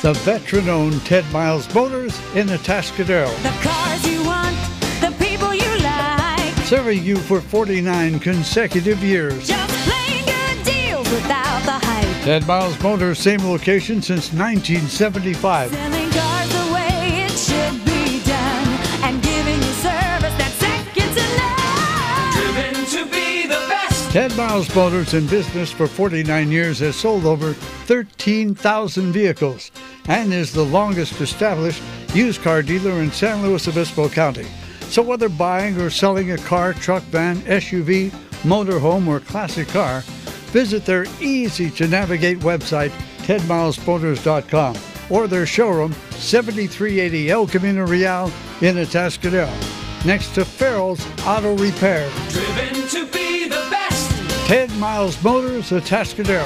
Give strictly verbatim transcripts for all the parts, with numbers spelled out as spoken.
The veteran-owned Ted Miles Motors in Atascadero. The cars you want, the people you like. Serving you for forty-nine consecutive years. Just plain good deals without the hype. Ted Miles Motors, same location since nineteen seventy-five. Selling cars the way it should be done. And giving you service that's second to none. Driven to be the best. Ted Miles Motors, in business for forty-nine years, has sold over thirteen thousand vehicles and is the longest established used car dealer in San Luis Obispo County. So whether buying or selling a car, truck, van, S U V, motorhome, or classic car, visit their easy-to-navigate website, ted miles motors dot com, or their showroom, seventy-three eighty El Camino Real in Atascadero, next to Farrell's Auto Repair. Driven to be the best. Ted Miles Motors, Atascadero.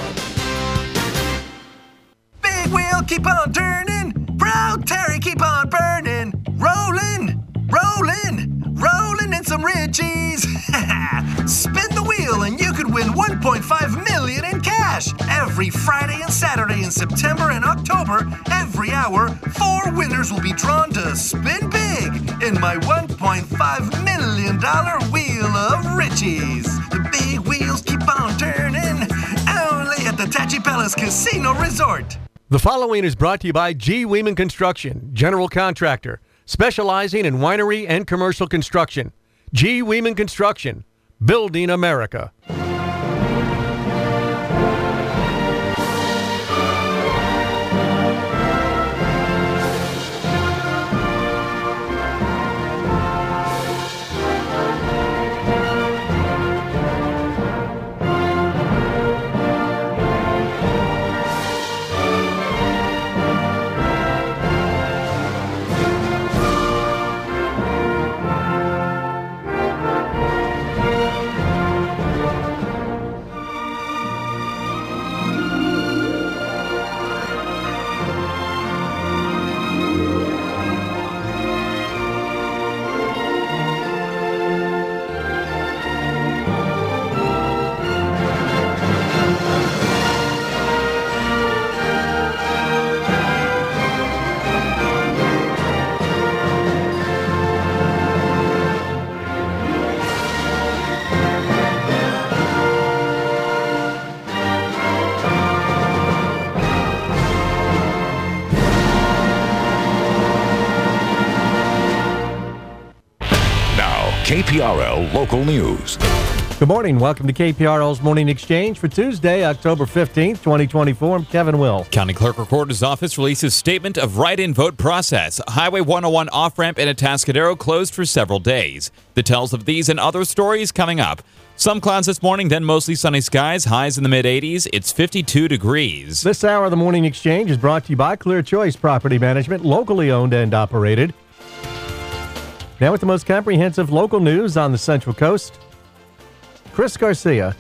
Big wheel, keep on turning. Proud Terry, keep on burning. Rolling, rolling, rolling in some Richies. Spin the wheel and you could win one point five million dollars in cash. Every Friday and Saturday in September and October, every hour, four winners will be drawn to spin big in my one point five million dollars wheel of Richies. The big wheels keep on turning. Only at the Tachi Palace Casino Resort. The following is brought to you by G. Weeman Construction, general contractor, specializing in winery and commercial construction. G. Weeman Construction, building America. K P R L Local News. Good morning. Welcome to K P R L's Morning Exchange for Tuesday, October fifteenth, twenty twenty-four. I'm Kevin Will. County Clerk Recorder's Office releases statement of write-in vote process. Highway one oh one off-ramp in Atascadero closed for several days. Details of these and other stories coming up. Some clouds this morning, then mostly sunny skies. Highs in the mid-eighties. It's fifty-two degrees. This hour of the Morning Exchange is brought to you by Clear Choice Property Management, locally owned and operated. Now with the most comprehensive local news on the Central Coast, Chris Garcia.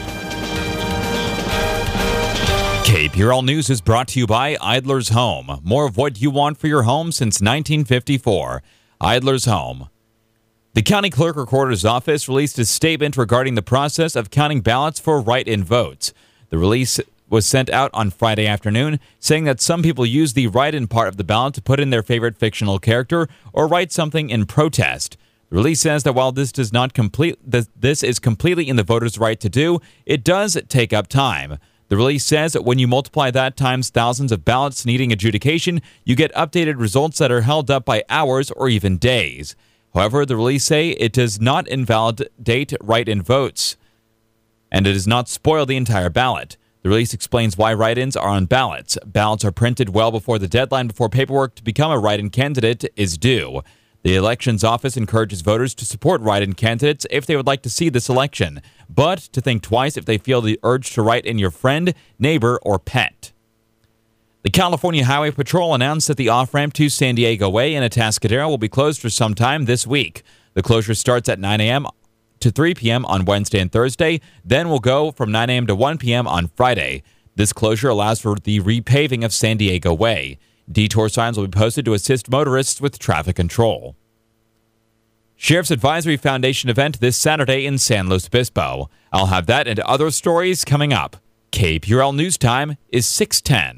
K P R L News is brought to you by Idler's Home. More of what you want for your home since nineteen fifty-four. Idler's Home. The County Clerk Recorder's Office released a statement regarding the process of counting ballots for write-in votes. The release was sent out on Friday afternoon, saying that some people use the write-in part of the ballot to put in their favorite fictional character or write something in protest. The release says that while this does not complete this is completely in the voter's right to do, it does take up time. The release says that when you multiply that times thousands of ballots needing adjudication, you get updated results that are held up by hours or even days. However, the release say it does not invalidate write-in votes, and it does not spoil the entire ballot. The release explains why write-ins are on ballots. Ballots are printed well before the deadline before paperwork to become a write-in candidate is due. The Elections Office encourages voters to support write-in candidates if they would like to see this election, but to think twice if they feel the urge to write in your friend, neighbor, or pet. The California Highway Patrol announced that the off-ramp to San Diego Way in Atascadero will be closed for some time this week. The closure starts at nine a.m. to three p.m. on Wednesday and Thursday, then will go from nine a.m. to one p.m. on Friday. This closure allows for the repaving of San Diego Way. Detour signs will be posted to assist motorists with traffic control. Sheriff's Advisory Foundation event this Saturday in San Luis Obispo. I'll have that and other stories coming up. K P R L News Time is six ten.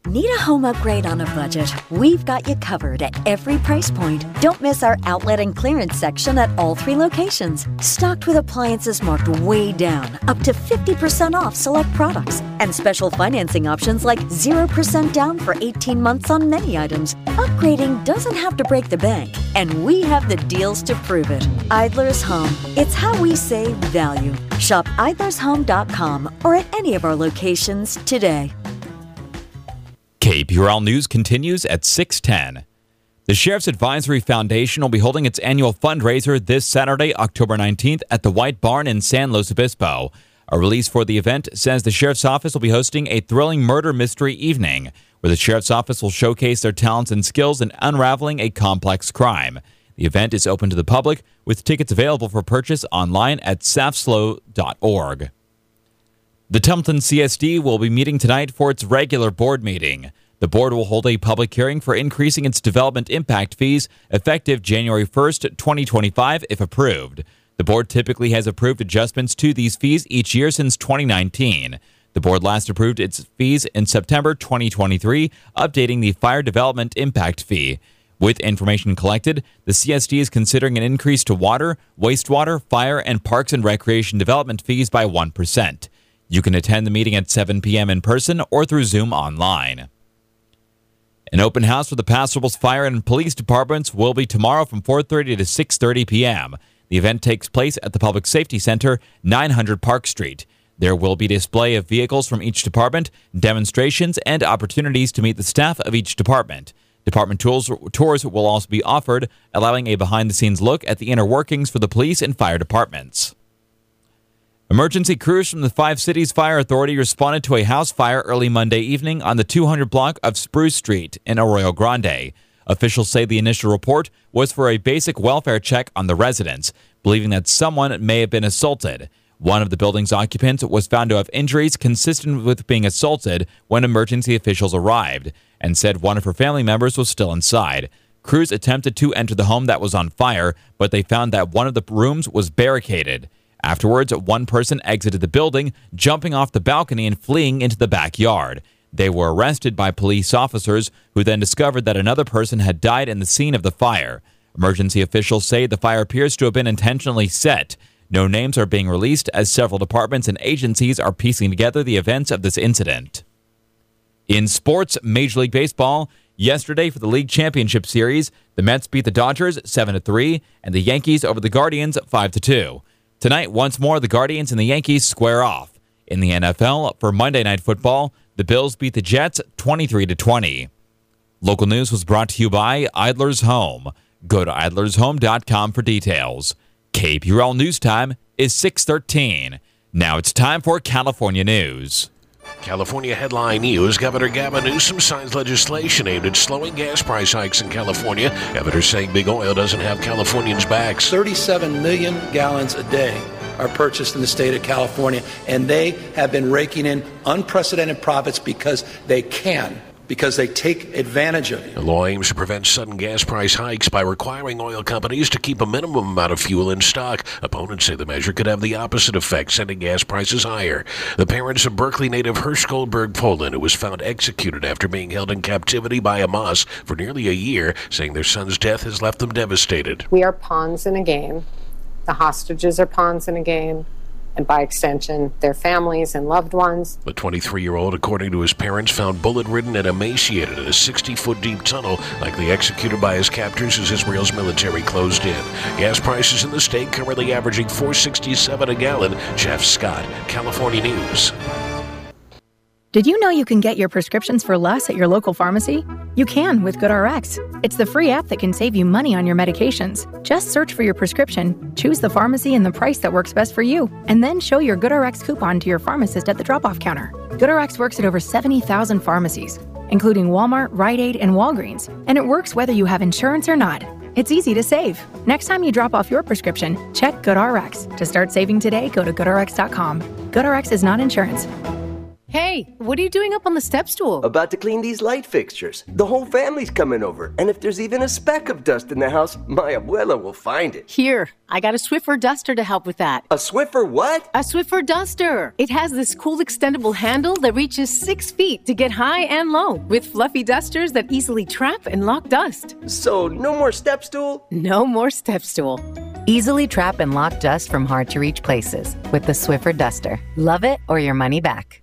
Need a home upgrade on a budget? We've got you covered at every price point. Don't miss our outlet and clearance section at all three locations. Stocked with appliances marked way down, up to fifty percent off select products, and special financing options like zero percent down for eighteen months on many items. Upgrading doesn't have to break the bank, and we have the deals to prove it. Idler's Home. It's how we save value. Shop idlers home dot com or at any of our locations today. K P R L News continues at six ten. The Sheriff's Advisory Foundation will be holding its annual fundraiser this Saturday, October nineteenth, at the White Barn in San Luis Obispo. A release for the event says the Sheriff's Office will be hosting a thrilling murder mystery evening, where the Sheriff's Office will showcase their talents and skills in unraveling a complex crime. The event is open to the public, with tickets available for purchase online at safslo dot org. The Templeton C S D will be meeting tonight for its regular board meeting. The board will hold a public hearing for increasing its development impact fees effective January first, twenty twenty-five, if approved. The board typically has approved adjustments to these fees each year since twenty nineteen. The board last approved its fees in September twenty twenty-three, updating the fire development impact fee. With information collected, the C S D is considering an increase to water, wastewater, fire, and parks and recreation development fees by one percent. You can attend the meeting at seven p.m. in person or through Zoom online. An open house for the Paso's Fire and Police Departments will be tomorrow from four thirty to six thirty p.m. The event takes place at the Public Safety Center, nine hundred Park Street. There will be a display of vehicles from each department, demonstrations, and opportunities to meet the staff of each department. Department tools, tours will also be offered, allowing a behind-the-scenes look at the inner workings for the police and fire departments. Emergency crews from the Five Cities Fire Authority responded to a house fire early Monday evening on the two hundred block of Spruce Street in Arroyo Grande. Officials say the initial report was for a basic welfare check on the residents, believing that someone may have been assaulted. One of the building's occupants was found to have injuries consistent with being assaulted when emergency officials arrived, and said one of her family members was still inside. Crews attempted to enter the home that was on fire, but they found that one of the rooms was barricaded. Afterwards, one person exited the building, jumping off the balcony and fleeing into the backyard. They were arrested by police officers, who then discovered that another person had died in the scene of the fire. Emergency officials say the fire appears to have been intentionally set. No names are being released, as several departments and agencies are piecing together the events of this incident. In sports, Major League Baseball, yesterday for the League Championship Series, the Mets beat the Dodgers seven to three and the Yankees over the Guardians five to two. Tonight, once more, the Guardians and the Yankees square off. In the N F L, for Monday Night Football, the Bills beat the Jets twenty-three to twenty. Local news was brought to you by Idler's Home. Go to idlers home dot com for details. K P R L News Time is six thirteen. Now it's time for California news. California headline news. Governor Gavin Newsom signs legislation aimed at slowing gas price hikes in California. Governor saying big oil doesn't have Californians' backs. thirty-seven million gallons a day are purchased in the state of California, and they have been raking in unprecedented profits because they can. Because they take advantage of you. The law aims to prevent sudden gas price hikes by requiring oil companies to keep a minimum amount of fuel in stock. Opponents say the measure could have the opposite effect, sending gas prices higher. The parents of Berkeley native Hersh Goldberg Poland, who was found executed after being held in captivity by Hamas for nearly a year, saying their son's death has left them devastated. We are pawns in a game. The hostages are pawns in a game. And by extension, their families and loved ones. The twenty-three-year-old, according to his parents, found bullet-ridden and emaciated in a sixty-foot-deep tunnel, likely executed by his captors as Israel's military closed in. Gas prices in the state currently averaging four dollars and sixty-seven cents a gallon. Jeff Scott, California News. Did you know you can get your prescriptions for less at your local pharmacy? You can with GoodRx. It's the free app that can save you money on your medications. Just search for your prescription, choose the pharmacy and the price that works best for you, and then show your GoodRx coupon to your pharmacist at the drop-off counter. GoodRx works at over seventy thousand pharmacies, including Walmart, Rite Aid, and Walgreens, and it works whether you have insurance or not. It's easy to save. Next time you drop off your prescription, check GoodRx. To start saving today, go to good r x dot com. GoodRx is not insurance. Hey, what are you doing up on the step stool? About to clean these light fixtures. The whole family's coming over, and if there's even a speck of dust in the house, my abuela will find it. Here, I got a Swiffer duster to help with that. A Swiffer what? A Swiffer duster. It has this cool extendable handle that reaches six feet to get high and low, with fluffy dusters that easily trap and lock dust. So, no more step stool? No more step stool. Easily trap and lock dust from hard-to-reach places with the Swiffer duster. Love it or your money back.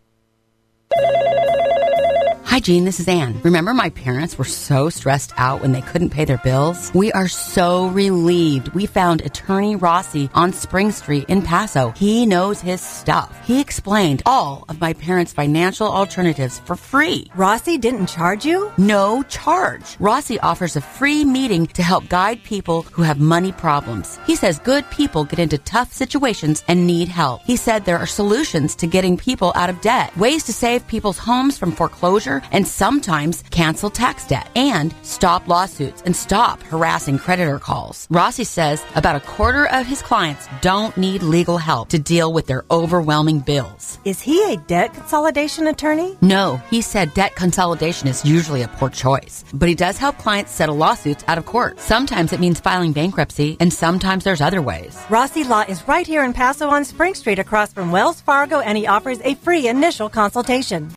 Hi, Jean, this is Ann. Remember my parents were so stressed out when they couldn't pay their bills? We are so relieved we found Attorney Rossi on Spring Street in Paso. He knows his stuff. He explained all of my parents' financial alternatives for free. Rossi didn't charge you? No charge. Rossi offers a free meeting to help guide people who have money problems. He says good people get into tough situations and need help. He said there are solutions to getting people out of debt, ways to save people's homes from foreclosure, and sometimes cancel tax debt, and stop lawsuits and stop harassing creditor calls. Rossi says about a quarter of his clients don't need legal help to deal with their overwhelming bills. Is he a debt consolidation attorney? No, he said debt consolidation is usually a poor choice, but he does help clients settle lawsuits out of court. Sometimes it means filing bankruptcy, and sometimes there's other ways. Rossi Law is right here in Paso on Spring Street across from Wells Fargo, and he offers a free initial consultation.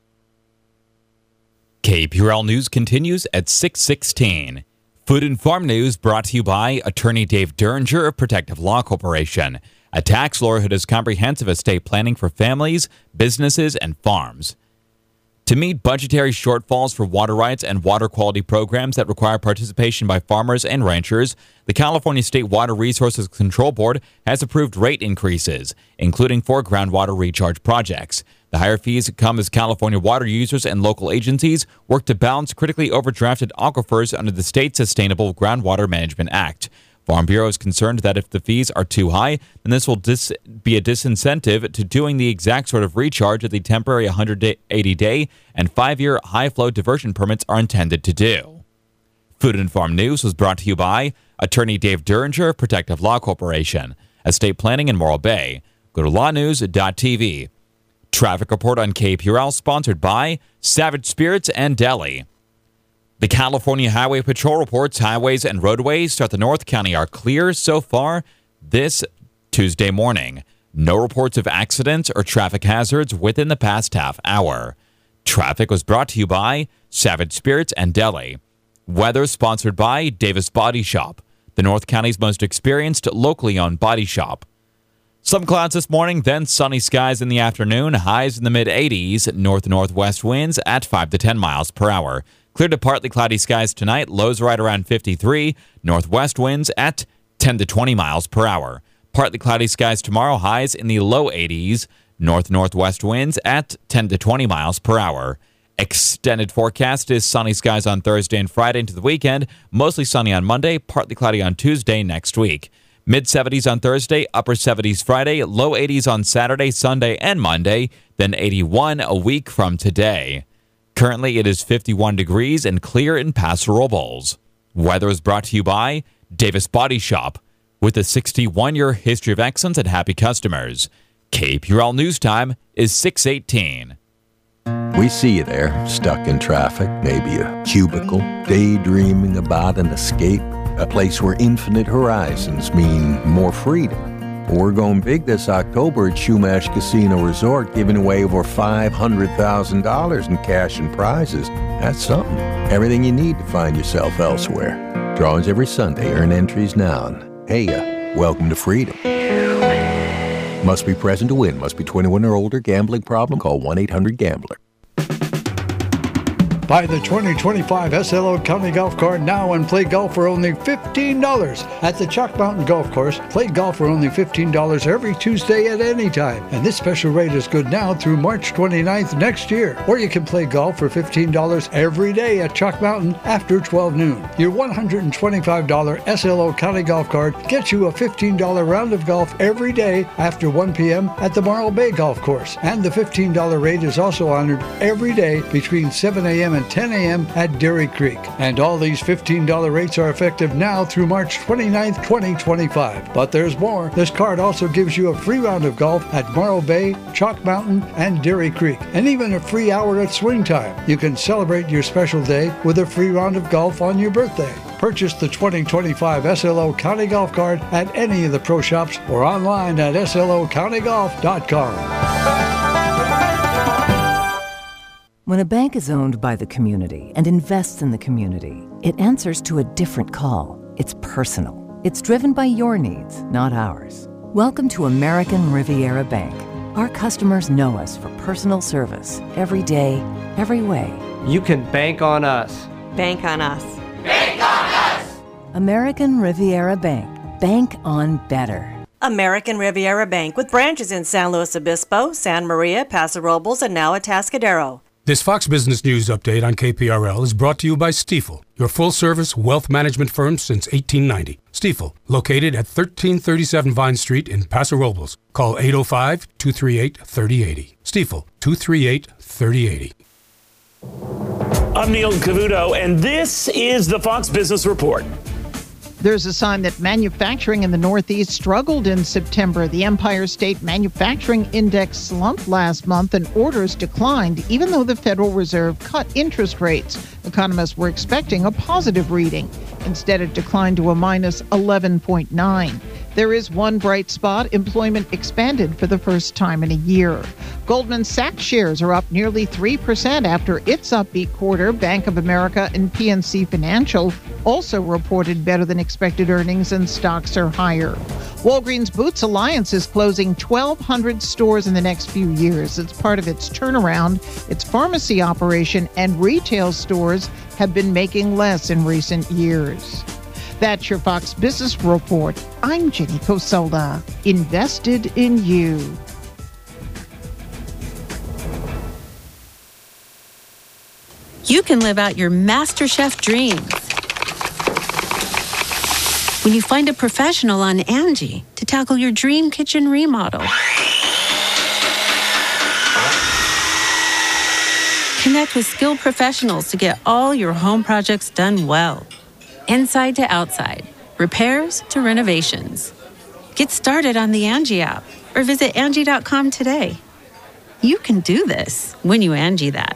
K P R L News continues at six sixteen. Food and Farm News brought to you by Attorney Dave Derringer of Protective Law Corporation, a tax lawyer who does comprehensive estate planning for families, businesses, and farms. To meet budgetary shortfalls for water rights and water quality programs that require participation by farmers and ranchers, the California State Water Resources Control Board has approved rate increases, including for groundwater recharge projects. The higher fees come as California water users and local agencies work to balance critically overdrafted aquifers under the State Sustainable Groundwater Management Act. Farm Bureau is concerned that if the fees are too high, then this will dis- be a disincentive to doing the exact sort of recharge that the temporary one hundred eighty day and five-year high-flow diversion permits are intended to do. Food and Farm News was brought to you by Attorney Dave Derringer, Protective Law Corporation, Estate Planning in Morro Bay. Go to law news dot t v. Traffic report on K P R L sponsored by Savage Spirits and Deli. The California Highway Patrol reports highways and roadways throughout the North County are clear so far this Tuesday morning. No reports of accidents or traffic hazards within the past half hour. Traffic was brought to you by Savage Spirits and Deli. Weather sponsored by Davis Body Shop, the North County's most experienced locally owned body shop. Some clouds this morning, then sunny skies in the afternoon, highs in the mid eighties, north-northwest winds at five to ten miles per hour. Clear to partly cloudy skies tonight, lows right around fifty-three, northwest winds at ten to twenty miles per hour. Partly cloudy skies tomorrow, highs in the low eighties, north-northwest winds at ten to twenty miles per hour. Extended forecast is sunny skies on Thursday and Friday into the weekend, mostly sunny on Monday, partly cloudy on Tuesday next week. mid seventies on Thursday, upper seventies Friday, low eighties on Saturday, Sunday, and Monday, then eighty-one a week from today. Currently, it is fifty-one degrees and clear in Paso Robles. Weather is brought to you by Davis Body Shop, with a sixty-one-year history of excellence and happy customers. K P R L News Time is six eighteen. We see you there, stuck in traffic, maybe a cubicle, daydreaming about an escape, a place where infinite horizons mean more freedom. We're going big this October at Chumash Casino Resort, giving away over five hundred thousand dollars in cash and prizes. That's something. Everything you need to find yourself elsewhere. Drawings every Sunday. Earn entries now. And hey, uh, welcome to freedom. Must be present to win. Must be twenty-one or older. Gambling problem? Call one eight hundred gambler. Buy the twenty twenty-five S L O County Golf Cart now and play golf for only fifteen dollars at the Chalk Mountain Golf Course. Play golf for only fifteen dollars every Tuesday at any time. And this special rate is good now through March twenty-ninth next year. Or you can play golf for fifteen dollars every day at Chalk Mountain after twelve noon. Your one hundred twenty-five dollars S L O County Golf Cart gets you a fifteen dollars round of golf every day after one p.m. at the Morro Bay Golf Course. And the fifteen dollars rate is also honored every day between seven a.m. and ten a.m. at Dairy Creek. And all these fifteen dollars rates are effective good now through March twenty-ninth, twenty twenty-five. But there's more. This card also gives you a free round of golf at Morrow Bay, Chalk Mountain, and Deary Creek, and even a free hour at Swing Time. You can celebrate your special day with a free round of golf on your birthday. Purchase the twenty twenty-five S L O County Golf Card at any of the pro shops or online at S L O county golf dot com. When a bank is owned by the community and invests in the community, it answers to a different call. It's personal. It's driven by your needs, not ours. Welcome to American Riviera Bank. Our customers know us for personal service every day, every way. You can bank on us. Bank on us. American Riviera Bank. Bank on better. American Riviera Bank with branches in San Luis Obispo, San Maria, Paso Robles, and now Atascadero. This Fox Business News update on K P R L is brought to you by Stifel, your full-service wealth management firm since eighteen ninety. Stifel, located at thirteen thirty-seven Vine Street in Paso Robles. Call eight oh five, two three eight, three oh eight oh. Stifel, two three eight, three oh eight oh. I'm Neil Cavuto, and this is the Fox Business Report. There's a sign that manufacturing in the Northeast struggled in September. The Empire State Manufacturing Index slumped last month and orders declined, even though the Federal Reserve cut interest rates. Economists were expecting a positive reading. Instead, it declined to a minus eleven point nine. There is one bright spot. Employment expanded for the first time in a year. Goldman Sachs shares are up nearly three percent after its upbeat quarter. Bank of America and P N C Financial also reported better than expected earnings, and stocks are higher. Walgreens Boots Alliance is closing twelve hundred stores in the next few years. It's part of its turnaround. Its pharmacy operation and retail stores have been making less in recent years. That's your Fox Business Report. I'm Jenny Cosola. Invested in you. You can live out your MasterChef dreams when you find a professional on Angie to tackle your dream kitchen remodel. Connect with skilled professionals to get all your home projects done well. Inside to outside, repairs to renovations. Get started on the Angie app or visit Angie dot com today. You can do this when you Angie that.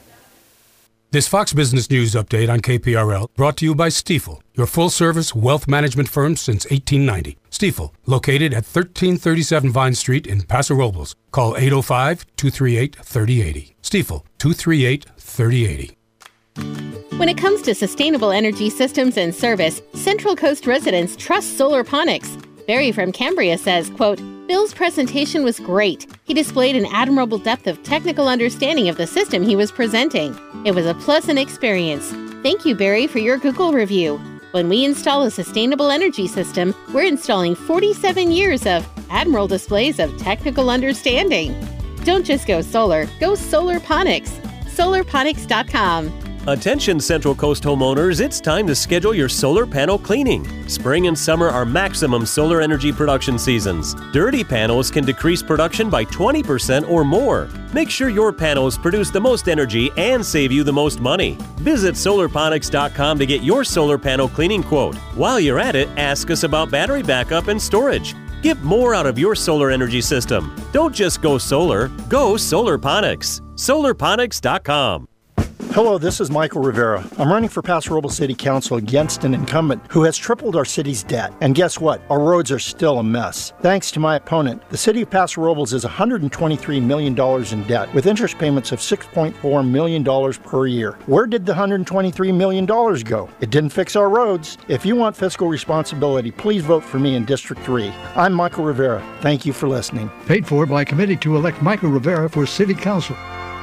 This Fox Business News update on K P R L brought to you by Stifel, your full-service wealth management firm since eighteen ninety. Stifel, located at thirteen thirty-seven Vine Street in Paso Robles. Call eight oh five, two three eight, three oh eight oh. Stifel, two three eight, three oh eight oh. When it comes to sustainable energy systems and service, Central Coast residents trust Solarponics. Barry from Cambria says, quote, Bill's presentation was great. He displayed an admirable depth of technical understanding of the system he was presenting. It was a pleasant experience. Thank you, Barry, for your Google review. When we install a sustainable energy system, we're installing forty-seven years of admirable displays of technical understanding. Don't just go solar, go Solarponics. Solarponics dot com. Attention Central Coast homeowners, it's time to schedule your solar panel cleaning. Spring and summer are maximum solar energy production seasons. Dirty panels can decrease production by twenty percent or more. Make sure your panels produce the most energy and save you the most money. Visit Solarponics dot com to get your solar panel cleaning quote. While you're at it, ask us about battery backup and storage. Get more out of your solar energy system. Don't just go solar, go Solarponics. Solarponics dot com. Hello, this is Michael Rivera. I'm running for Paso Robles City Council against an incumbent who has tripled our city's debt. And guess what? Our roads are still a mess. Thanks to my opponent, the city of Paso Robles is one hundred twenty-three million dollars in debt with interest payments of six point four million dollars per year. Where did the one hundred twenty-three million dollars go? It didn't fix our roads. If you want fiscal responsibility, please vote for me in District three. I'm Michael Rivera. Thank you for listening. Paid for by committee to elect Michael Rivera for City Council.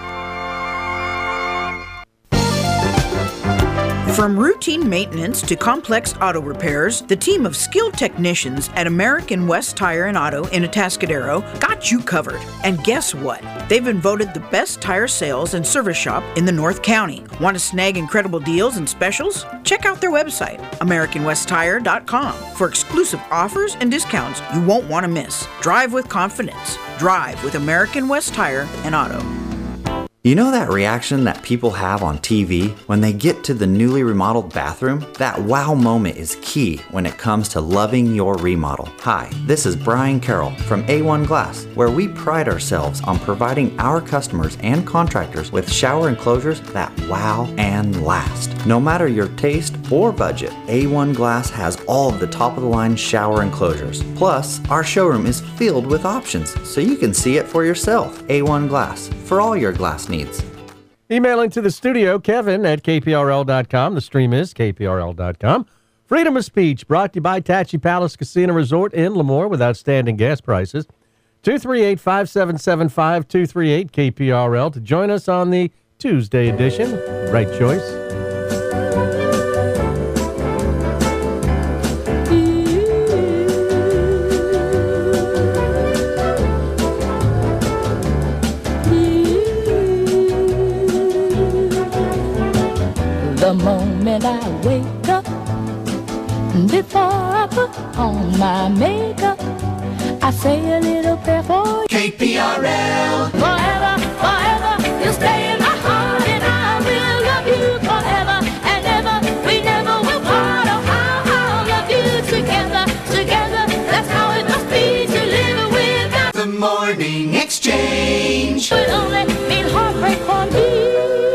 From routine maintenance to complex auto repairs, the team of skilled technicians at American West Tire and Auto in Atascadero got you covered. And guess what? They've been voted the best tire sales and service shop in the North County. Want to snag incredible deals and specials? Check out their website, American West Tire dot com, for exclusive offers and discounts you won't want to miss. Drive with confidence. Drive with American West Tire and Auto. You know that reaction that people have on T V when they get to the newly remodeled bathroom? That wow moment is key when it comes to loving your remodel. Hi, this is Brian Carroll from A one Glass, where we pride ourselves on providing our customers and contractors with shower enclosures that wow and last. No matter your taste or budget, A one Glass has all of the top-of-the-line shower enclosures. Plus, our showroom is filled with options, so you can see it for yourself. A one Glass, for all your glass needs. Emailing to the studio, Kevin at K P R L dot com. The stream is K P R L dot com. Freedom of Speech brought to you by Tachi Palace Casino Resort in Lemoore with outstanding gas prices. two three eight, five seven seven five, two three eight K P R L to join us on the Tuesday edition. Right choice. The moment I wake up, before I put on my makeup, I say a little prayer for K P R L. Forever, forever, you'll stay in my heart, and I will love you forever and ever. We never will part. Oh, how I'll love you together, together. That's how it must be to live without the morning exchange. Would only mean heartbreak for me.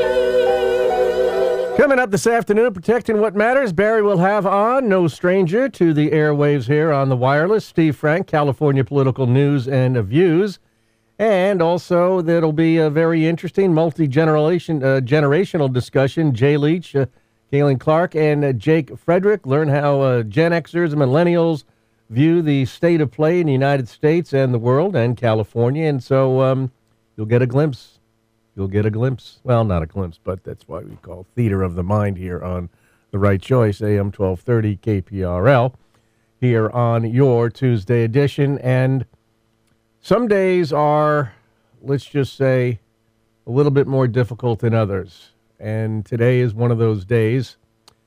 Coming up this afternoon, Protecting What Matters, Barry will have on, no stranger to the airwaves here on the wireless, Steve Frank, California political news and views. And also, there'll be a very interesting multi-generation uh, generational discussion. Jay Leach, uh, Galen Clark, and uh, Jake Frederick learn how uh, Gen Xers and millennials view the state of play in the United States and the world and California. And so um, you'll get a glimpse. You'll get a glimpse. Well, not a glimpse, but that's why we call Theater of the Mind here on The Right Choice, A M twelve thirty K P R L, here on your Tuesday edition. And some days are, let's just say, a little bit more difficult than others. And today is one of those days.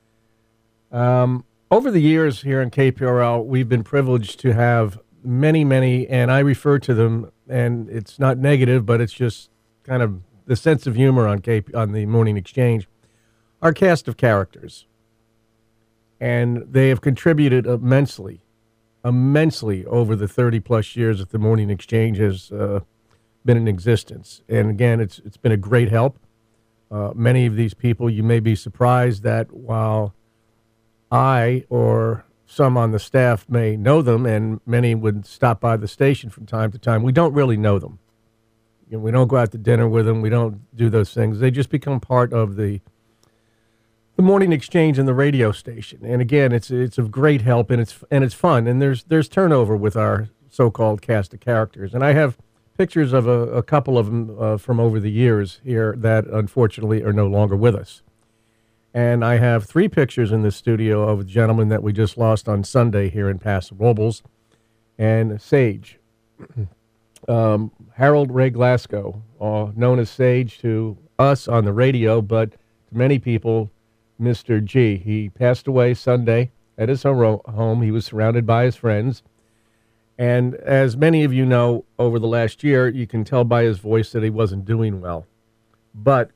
Um, over the years here on K P R L, we've been privileged to have many, many, and I refer to them, and it's not negative, but it's just kind of the sense of humor on K P, on the Morning Exchange, our cast of characters. And they have contributed immensely, immensely over the thirty-plus years that the Morning Exchange has uh, been in existence. And again, it's it's been a great help. Uh, many of these people, you may be surprised that while I or some on the staff may know them, and many would stop by the station from time to time, we don't really know them. You know, we don't go out to dinner with them. We don't do those things. They just become part of the the Morning Exchange and the radio station. And again, it's it's of great help, and it's and it's fun. And there's there's turnover with our so-called cast of characters. And I have pictures of a, a couple of them uh, from over the years here that unfortunately are no longer with us. And I have three pictures in the studio of a gentleman that we just lost on Sunday here in Paso Robles, and Sage. Um, Harold Ray Glasgow, uh, known as Sage to us on the radio, but to many people, Mister G. He passed away Sunday at his home. He was surrounded by his friends. And as many of you know, over the last year, you can tell by his voice that he wasn't doing well. But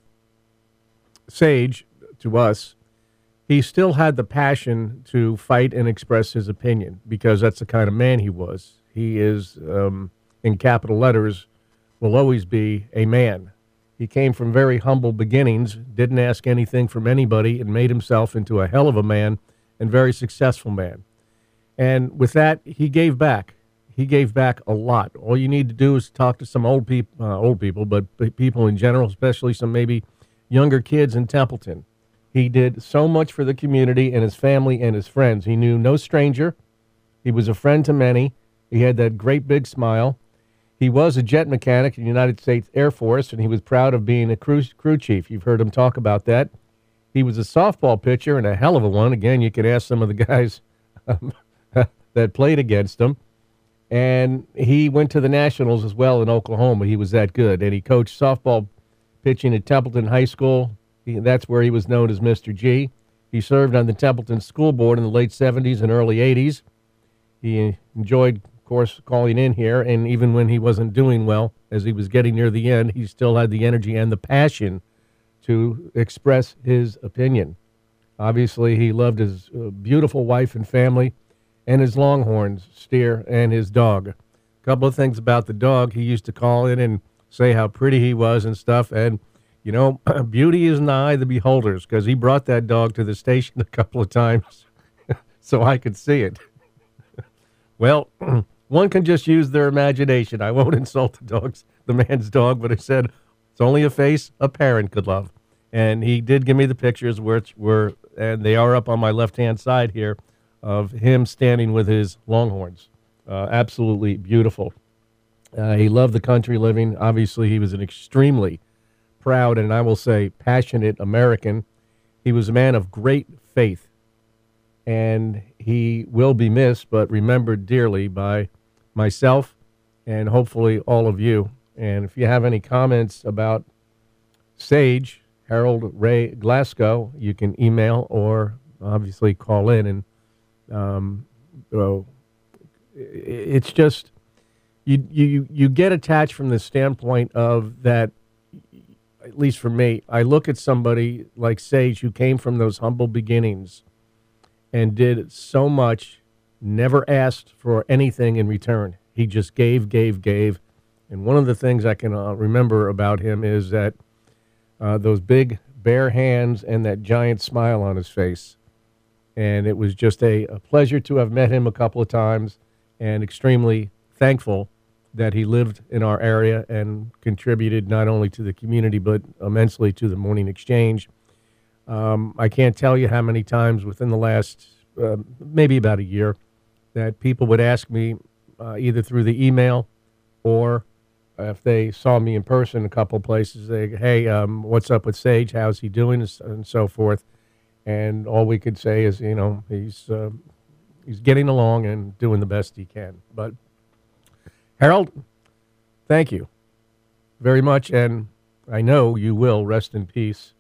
Sage, to us, he still had the passion to fight and express his opinion, because that's the kind of man he was. He is... Um, in capital letters, will always be a man. He came from very humble beginnings, didn't ask anything from anybody, and made himself into a hell of a man and very successful man. And with that, he gave back. He gave back a lot. All you need to do is talk to some old people, uh, old people, but people in general, especially some maybe younger kids in Templeton. He did so much for the community and his family and his friends. He knew no stranger. He was a friend to many. He had that great big smile. He was a jet mechanic in the United States Air Force, and he was proud of being a crew, crew chief. You've heard him talk about that. He was a softball pitcher, and a hell of a one. Again, you could ask some of the guys um, that played against him. And he went to the Nationals as well in Oklahoma. He was that good. And he coached softball pitching at Templeton High School. He, that's where he was known as Mister G. He served on the Templeton School Board in the late seventies and early eighties. He enjoyed course, calling in here, and even when he wasn't doing well, as he was getting near the end, he still had the energy and the passion to express his opinion. Obviously, he loved his uh, beautiful wife and family and his Longhorns steer and his dog. A couple of things about the dog. He used to call in and say how pretty he was and stuff, and you know, beauty is in the eye of the beholders, because he brought that dog to the station a couple of times so I could see it. Well, one can just use their imagination. I won't insult the dog's, the man's dog, but I said it's only a face a parent could love. And he did give me the pictures, which were, and they are up on my left-hand side here, of him standing with his Longhorns. Uh, absolutely beautiful. Uh, he loved the country living. Obviously, he was an extremely proud and I will say passionate American. He was a man of great faith, and he will be missed but remembered dearly by myself and hopefully all of you. And if you have any comments about Sage, Harold Ray Glasgow, you can email or obviously call in. And um, well, it's just you you you get attached from the standpoint of that. At least for me, I look at somebody like Sage who came from those humble beginnings and did so much, never asked for anything in return. He just gave, gave, gave. And one of the things I can uh, remember about him is that uh, those big bare hands and that giant smile on his face. And it was just a, a pleasure to have met him a couple of times, and extremely thankful that he lived in our area and contributed not only to the community but immensely to the Morning Exchange. Um, I can't tell you how many times within the last uh, maybe about a year that people would ask me uh, either through the email or if they saw me in person a couple of places, they, hey, um, what's up with Sage? How's he doing? And so forth. And all we could say is, you know, he's uh, he's getting along and doing the best he can. But Harold, thank you very much, and I know you will rest in peace.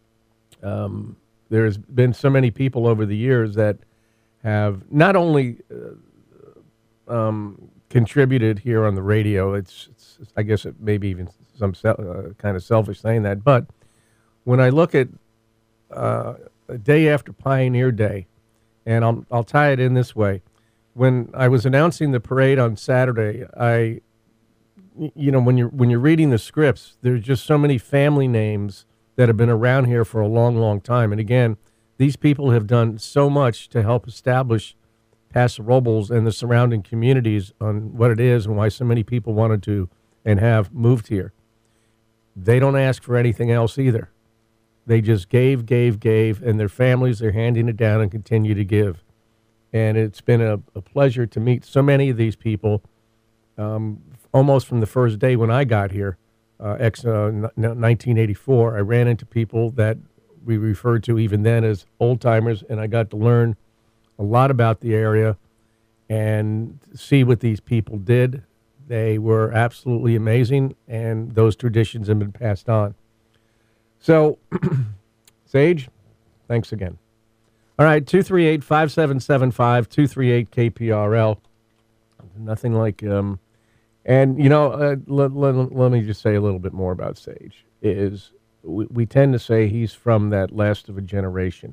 Um, there's been so many people over the years that have not only uh, um, contributed here on the radio, it's, it's I guess it may be even some se- uh, kind of selfish saying that, but when I look at uh, a day after Pioneer Day, and I'll, I'll tie it in this way. When I was announcing the parade on Saturday, I, you know, when you're when you're reading the scripts, there's just so many family names that have been around here for a long, long time. And again, these people have done so much to help establish Paso Robles and the surrounding communities on what it is and why so many people wanted to and have moved here. They don't ask for anything else either. They just gave, gave, gave, and their families are handing it down and continue to give. And it's been a, a pleasure to meet so many of these people, um, almost from the first day when I got here, uh, ex, uh, n- nineteen eighty-four. I ran into people that we referred to even then as old-timers, and I got to learn a lot about the area and see what these people did. They were absolutely amazing, and those traditions have been passed on. So, Sage, thanks again. All right, two three eight, five seven seven five, two three eight K P R L. Nothing like, um, and, you know, uh, let, let, let me just say a little bit more about Sage. Is we, we tend to say he's from that last of a generation.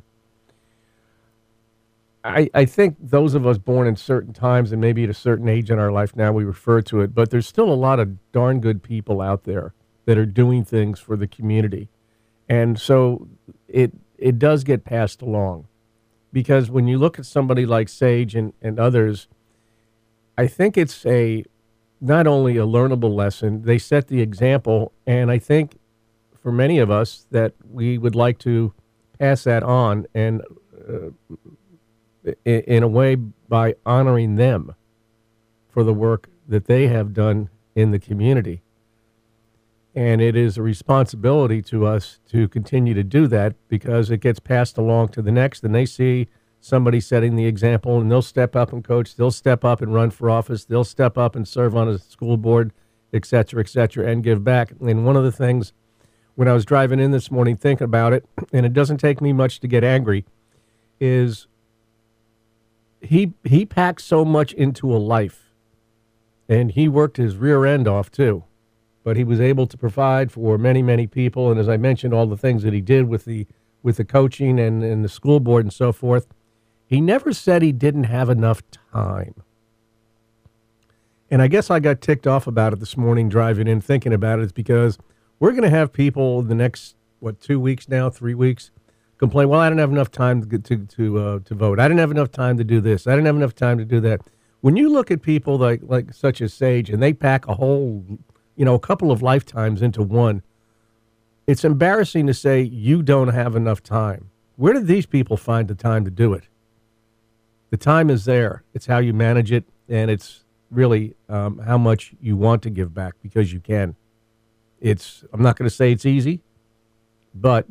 I, I think those of us born in certain times and maybe at a certain age in our life now, we refer to it, but there's still a lot of darn good people out there that are doing things for the community. And so it it does get passed along. Because when you look at somebody like Sage and, and others, I think it's a not only a learnable lesson, they set the example, and I think for many of us that we would like to pass that on and uh, in, in a way by honoring them for the work that they have done in the community. And it is a responsibility to us to continue to do that because it gets passed along to the next, and they see somebody setting the example, and they'll step up and coach, they'll step up and run for office, they'll step up and serve on a school board, et cetera, et cetera, and give back. And one of the things, when I was driving in this morning thinking about it, and it doesn't take me much to get angry, is he he packs so much into a life And he worked his rear end off, too. But he was able to provide for many, many people. And as I mentioned, all the things that he did with the with the coaching and, and the school board and so forth. He never said he didn't have enough time. And I guess I got ticked off about it this morning driving in, thinking about it. It's because we're going to have people the next, what, two weeks now, three weeks, complain, well, I didn't have enough time to to to, uh, to vote. I didn't have enough time to do this. I didn't have enough time to do that. When you look at people like, like such as Sage, and they pack a whole, you know, a couple of lifetimes into one, it's embarrassing to say you don't have enough time. Where did these people find the time to do it? The time is there. It's how you manage it, and it's really um, how much you want to give back, because you can. It's, I'm not going to say it's easy, but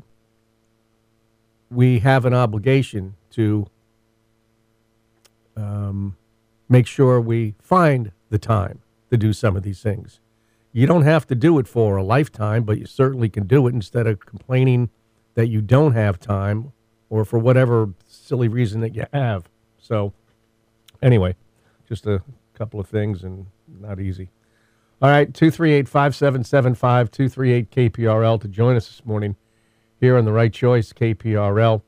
we have an obligation to um, make sure we find the time to do some of these things. You don't have to do it for a lifetime, but you certainly can do it instead of complaining that you don't have time or for whatever silly reason that you have. So anyway, just a couple of things, and not easy. All right, two three eight, five seven seven five, two three eight K P R L to join us this morning here on The Right Choice, K P R L.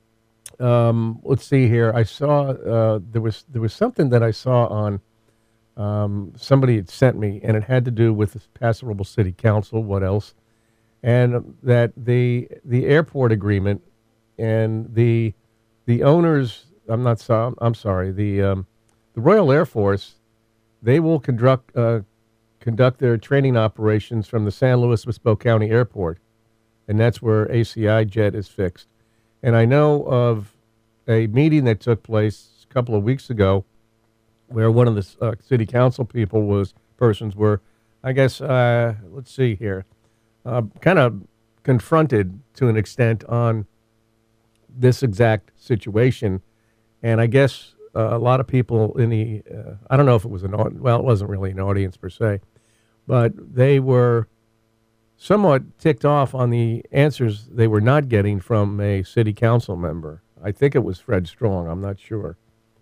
Um, let's see here. I saw uh, there was there was something that I saw on um, somebody had sent me, and it had to do with the Paso Robles City Council. What else? And that the the airport agreement and the the owners. I'm not so, I'm sorry. The um, the Royal Air Force, they will conduct uh, conduct their training operations from the San Luis Obispo County Airport, and that's where A C I Jet is fixed. And I know of a meeting that took place a couple of weeks ago where one of the uh, city council people was, persons were, I guess, uh, let's see here, uh, kind of confronted to an extent on this exact situation. And I guess uh, a lot of people in the, uh, I don't know if it was an, well, it wasn't really an audience per se, but they were somewhat ticked off on the answers they were not getting from a city council member. I think it was Fred Strong. I'm not sure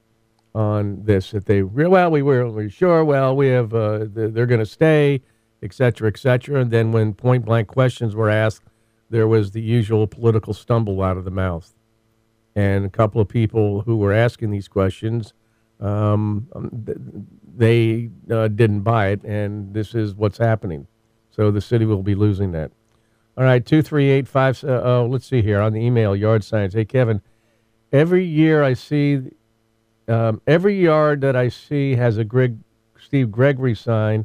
on this. That they, well, we were, we were sure, well, we have, uh, they're going to stay, et cetera, et cetera. And then when point blank questions were asked, there was the usual political stumble out of the mouth. And a couple of people who were asking these questions, um, they uh, didn't buy it, and this is what's happening. So the city will be losing that. All right, two three eight five. Uh, oh, let's see here on the email. Yard signs. Hey Kevin, every year I see, um, every yard that I see has a Greg, Steve Gregory sign.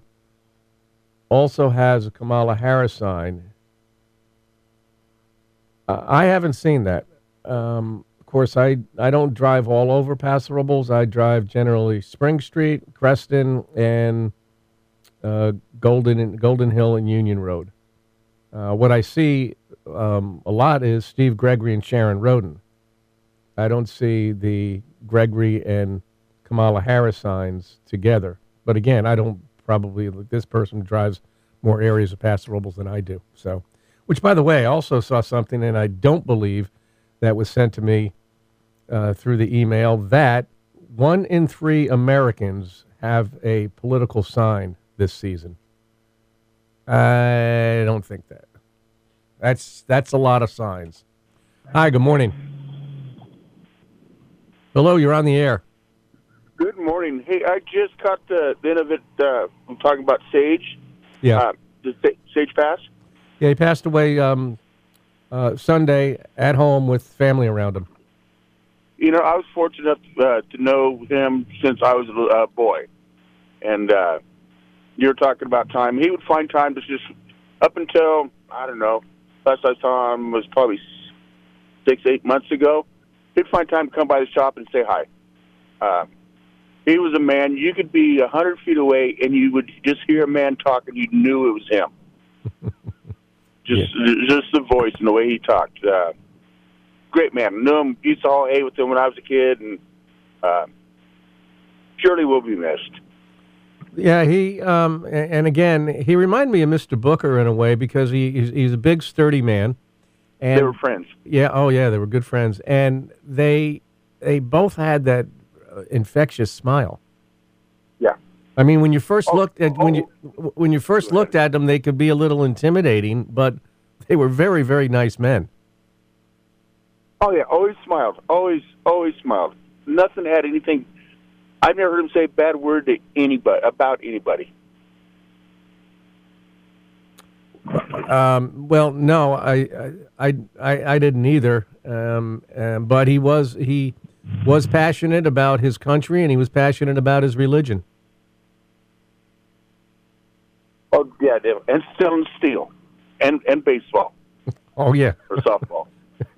Also has a Kamala Harris sign. Uh, I haven't seen that. Um, of course, I I don't drive all over Paso Robles. I drive generally Spring Street, Creston, and Uh, Golden and Golden Hill and Union Road. Uh, what I see um, a lot is Steve Gregory and Sharon Roden. I don't see the Gregory and Kamala Harris signs together. But again, I don't probably, this person drives more areas of Paso Robles than I do. So, which by the way, I also saw something, and I don't believe that was sent to me uh, through the email, that one in three Americans have a political sign this season. I don't think that. That's that's a lot of signs. Hi, good morning. Hello, you're on the air. Good morning. Hey, I just caught the, the end of it. Uh, I'm talking about Sage. Yeah. Uh, did Sage pass? Yeah, he passed away um, uh, Sunday at home with family around him. You know, I was fortunate enough uh, to know him since I was a uh, boy. And uh, you were talking about time. He would find time to just, up until, I don't know, last I saw him was probably six, eight months ago, he'd find time to come by the shop and say hi. Uh, he was a man, you could be a hundred feet away and you would just hear a man talk and you knew it was him. just yeah. just the voice and the way he talked. Uh, great man. I knew him, used to haul hay with him when I was a kid, and uh, surely will be missed. Yeah, he, um, and again, he reminded me of Mister Booker in a way, because he, he's, he's a big, sturdy man. And they were friends. Yeah, oh yeah, they were good friends. And they they both had that uh, infectious smile. Yeah. I mean, when you first oh, looked at oh, when you when you first looked at them, they could be a little intimidating, but they were very, very nice men. Oh yeah, always smiled, always, always smiled. Nothing had anything. I've never heard him say a bad word to anybody about anybody. Um, well, no, I, I, I, I didn't either. Um, um, but he was he was passionate about his country, and he was passionate about his religion. Oh yeah, and still and steel, and and baseball. Oh yeah, or softball.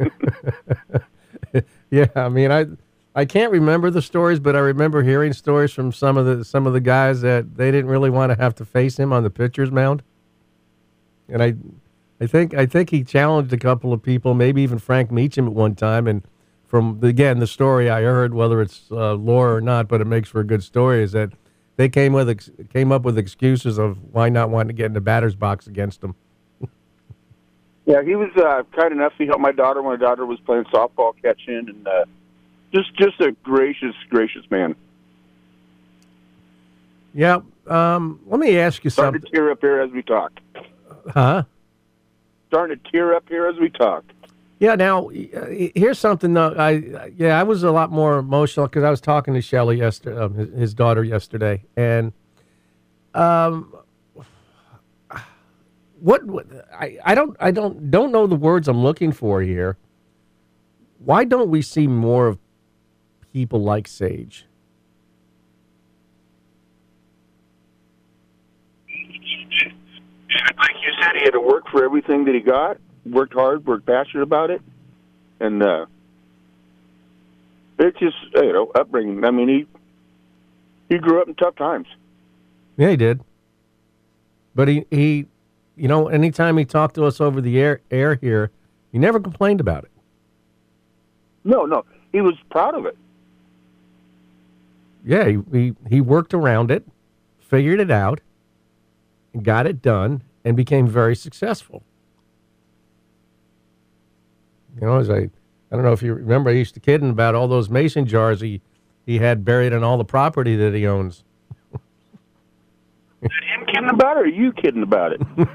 Yeah, I mean, I I can't remember the stories, but I remember hearing stories from some of the some of the guys that they didn't really want to have to face him on the pitcher's mound. And I, I think I think he challenged a couple of people, maybe even Frank Meacham at one time. And from again the story I heard, whether it's uh, lore or not, but it makes for a good story, is that they came with ex- came up with excuses of why not wanting to get in the batter's box against him. Yeah, he was uh, kind enough to help my daughter when my daughter was playing softball catching, and uh, just just a gracious, gracious man. Yeah. Um, let me ask you Starting something. to tear up here as we talk. Huh? Starting to tear up here as we talk. Yeah. Now, here's something though. I yeah, I was a lot more emotional because I was talking to Shelly yesterday, um, his, his daughter yesterday, and um, what, what I I don't I don't don't know the words I'm looking for here. Why don't we see more of people like Sage? Like you said, he had to work for everything that he got, worked hard, worked passionate about it, and uh, it's just, you know, upbringing. I mean, he he grew up in tough times. Yeah, he did. But he, he you know, anytime he talked to us over the air, air here, he never complained about it. No, no, he was proud of it. Yeah, he he, he worked around it, figured it out, got it done, and became very successful. You know, as I, I don't know if you remember, I used to kidding about all those mason jars he, he had buried in all the property that he owns. Is him kidding about it, or are you kidding about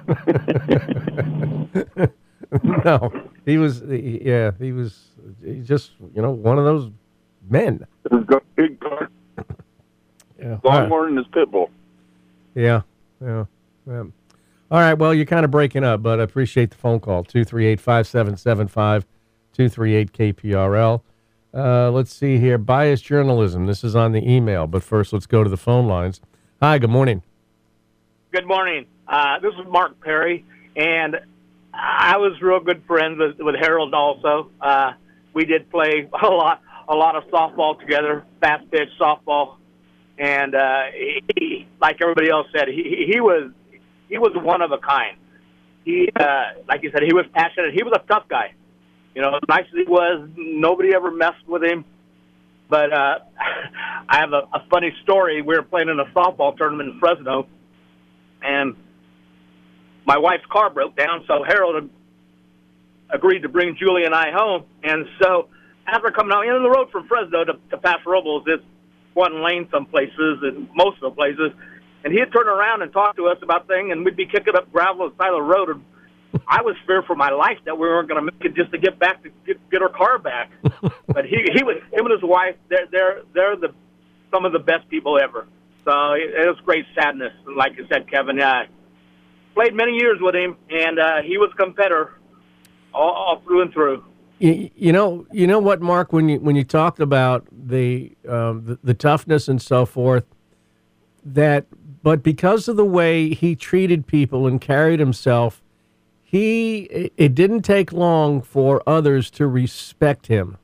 it? No, he was, he, yeah, he was he's just, you know, one of those men. Big yeah. Longhorn and his pit bull. Yeah, yeah. Yeah. All right, well, you're kind of breaking up, but I appreciate the phone call. two three eight, five seven seven five, two three eight K P R L. Uh, let's see here. Biased journalism. This is on the email, but first let's go to the phone lines. Hi, good morning. Good morning. Uh, this is Mark Perry, and I was real good friends with, with Harold also. Uh, we did play a lot a lot of softball together, fast pitch softball. And uh, he, like everybody else said, he he was he was one of a kind. He, uh, like you said, he was passionate. He was a tough guy. You know, as nice as he was, nobody ever messed with him. But uh, I have a, a funny story. We were playing in a softball tournament in Fresno, and my wife's car broke down, so Harold agreed to bring Julie and I home. And so after coming out, you know, the road from Fresno to, to Paso Robles is one lane some places and most of the places, and he'd turn around and talk to us about things, and we'd be kicking up gravel on the side of the road, and I was feared for my life that we weren't going to make it just to get back to get, get our car back. But he he was him and his wife. They're they're they're the some of the best people ever. So it, it was great sadness, like you said, Kevin. I uh, played many years with him, and uh, he was a competitor all, all through and through. You, you know, you know what, Mark? When you when you talked about the, um, the the toughness and so forth, that but because of the way he treated people and carried himself, he it, it didn't take long for others to respect him.